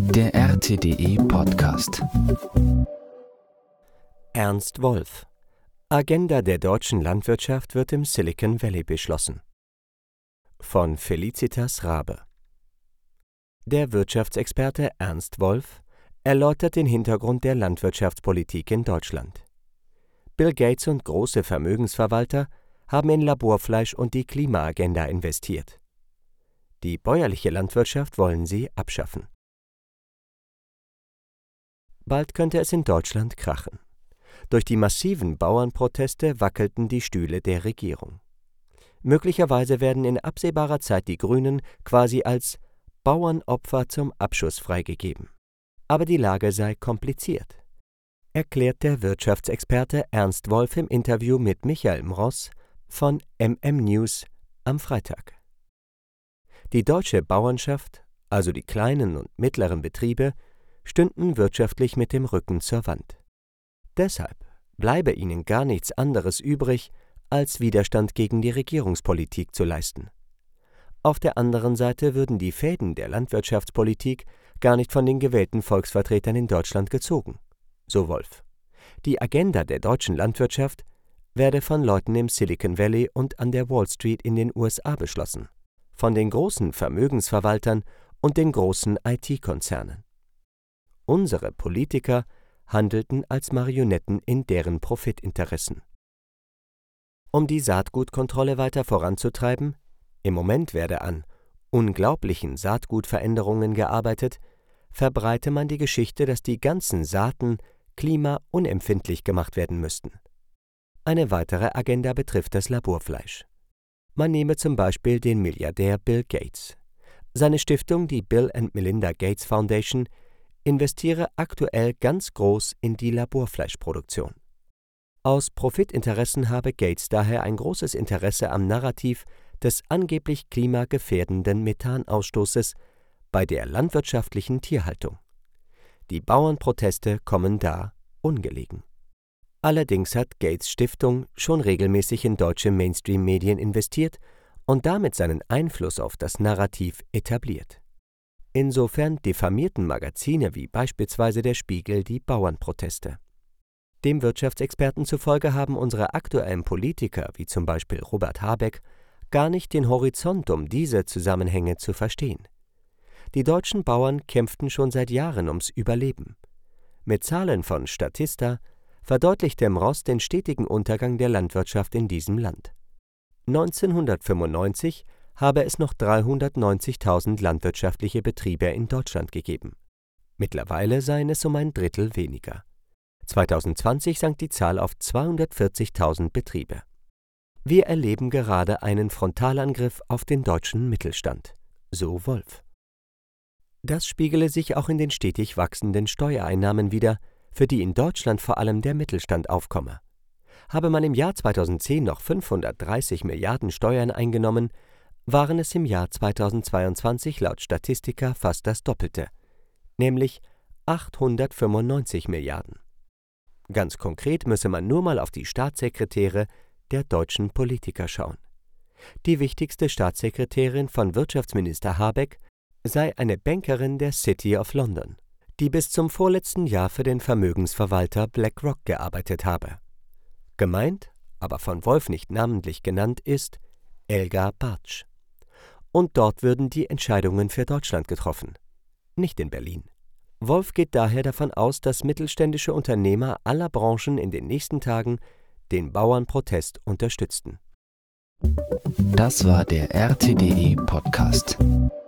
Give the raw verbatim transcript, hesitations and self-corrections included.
Der R T D E-Podcast. Ernst Wolf: Agenda der deutschen Landwirtschaft wird im Silicon Valley beschlossen. Von Felicitas Raabe. Der Wirtschaftsexperte Ernst Wolf erläutert den Hintergrund der Landwirtschaftspolitik in Deutschland. Bill Gates und große Vermögensverwalter haben in Laborfleisch und die Klimaagenda investiert. Die bäuerliche Landwirtschaft wollen sie abschaffen. Bald könnte es in Deutschland krachen. Durch die massiven Bauernproteste wackelten die Stühle der Regierung. Möglicherweise werden in absehbarer Zeit die Grünen quasi als Bauernopfer zum Abschuss freigegeben. Aber die Lage sei kompliziert, erklärt der Wirtschaftsexperte Ernst Wolf im Interview mit Michael Mross von M M News am Freitag. Die deutsche Bauernschaft, also die kleinen und mittleren Betriebe, stünden wirtschaftlich mit dem Rücken zur Wand. Deshalb bleibe ihnen gar nichts anderes übrig, als Widerstand gegen die Regierungspolitik zu leisten. Auf der anderen Seite würden die Fäden der Landwirtschaftspolitik gar nicht von den gewählten Volksvertretern in Deutschland gezogen, so Wolf. Die Agenda der deutschen Landwirtschaft werde von Leuten im Silicon Valley und an der Wall Street in den U S A beschlossen, von den großen Vermögensverwaltern und den großen I T-Konzernen. Unsere Politiker handelten als Marionetten in deren Profitinteressen. Um die Saatgutkontrolle weiter voranzutreiben, im Moment werde an unglaublichen Saatgutveränderungen gearbeitet, verbreite man die Geschichte, dass die ganzen Saaten klimaunempfindlich gemacht werden müssten. Eine weitere Agenda betrifft das Laborfleisch. Man nehme zum Beispiel den Milliardär Bill Gates. Seine Stiftung, die Bill and Melinda Gates Foundation, investiere aktuell ganz groß in die Laborfleischproduktion. Aus Profitinteressen habe Gates daher ein großes Interesse am Narrativ des angeblich klimagefährdenden Methanausstoßes bei der landwirtschaftlichen Tierhaltung. Die Bauernproteste kommen da ungelegen. Allerdings hat Gates' Stiftung schon regelmäßig in deutsche Mainstream-Medien investiert und damit seinen Einfluss auf das Narrativ etabliert. Insofern diffamierten Magazine wie beispielsweise der Spiegel die Bauernproteste. Dem Wirtschaftsexperten zufolge haben unsere aktuellen Politiker, wie zum Beispiel Robert Habeck, gar nicht den Horizont, um diese Zusammenhänge zu verstehen. Die deutschen Bauern kämpften schon seit Jahren ums Überleben. Mit Zahlen von Statista verdeutlichte Mross den stetigen Untergang der Landwirtschaft in diesem Land. neunzehnhundertfünfundneunzig habe es noch dreihundertneunzigtausend landwirtschaftliche Betriebe in Deutschland gegeben. Mittlerweile seien es um ein Drittel weniger. zweitausendzwanzig sank die Zahl auf zweihundertvierzigtausend Betriebe. Wir erleben gerade einen Frontalangriff auf den deutschen Mittelstand, so Wolf. Das spiegele sich auch in den stetig wachsenden Steuereinnahmen wider, für die in Deutschland vor allem der Mittelstand aufkomme. Habe man im Jahr zweitausendzehn noch fünfhundertdreißig Milliarden Steuern eingenommen, waren es im Jahr zweitausendzweiundzwanzig laut Statistica fast das Doppelte, nämlich achthundertfünfundneunzig Milliarden. Ganz konkret müsse man nur mal auf die Staatssekretäre der deutschen Politiker schauen. Die wichtigste Staatssekretärin von Wirtschaftsminister Habeck sei eine Bankerin der City of London, die bis zum vorletzten Jahr für den Vermögensverwalter BlackRock gearbeitet habe. Gemeint, aber von Wolf nicht namentlich genannt, ist Elga Bartsch. Und dort würden die Entscheidungen für Deutschland getroffen, nicht in Berlin. Wolf geht daher davon aus, dass mittelständische Unternehmer aller Branchen in den nächsten Tagen den Bauernprotest unterstützten. Das war der R T D E-Podcast.